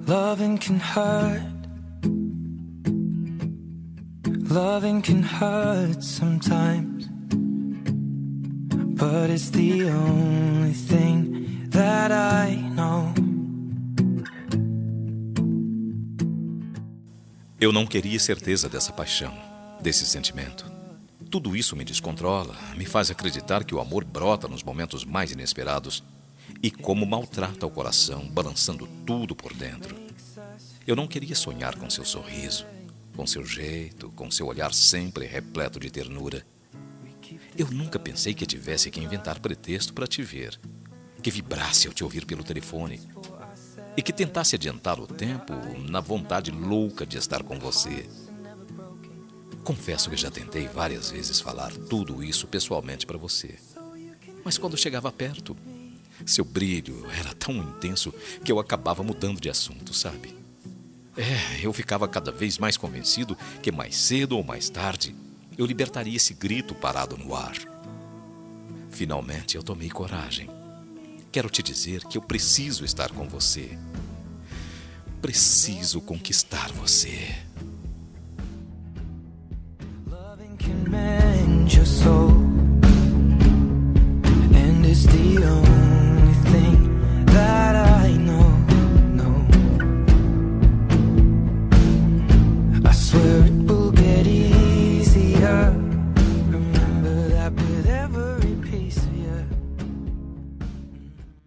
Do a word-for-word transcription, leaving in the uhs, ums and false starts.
Loving can hurt. Loving can hurt sometimes, but it's the only thing that I know. Eu não queria certeza dessa paixão, desse sentimento. Tudo isso me descontrola, me faz acreditar que o amor brota nos momentos mais inesperados e como maltrata o coração, balançando tudo por dentro. Eu não queria sonhar com seu sorriso, com seu jeito, com seu olhar sempre repleto de ternura. Eu nunca pensei que tivesse que inventar pretexto para te ver, que vibrasse ao te ouvir pelo telefone e que tentasse adiantar o tempo na vontade louca de estar com você. Confesso que já tentei várias vezes falar tudo isso pessoalmente para você, mas quando chegava perto, seu brilho era tão intenso que eu acabava mudando de assunto, sabe? É, eu ficava cada vez mais convencido que mais cedo ou mais tarde eu libertaria esse grito parado no ar. Finalmente eu tomei coragem. Quero te dizer que eu preciso estar com você. Preciso conquistar você. Loving can mend your soul.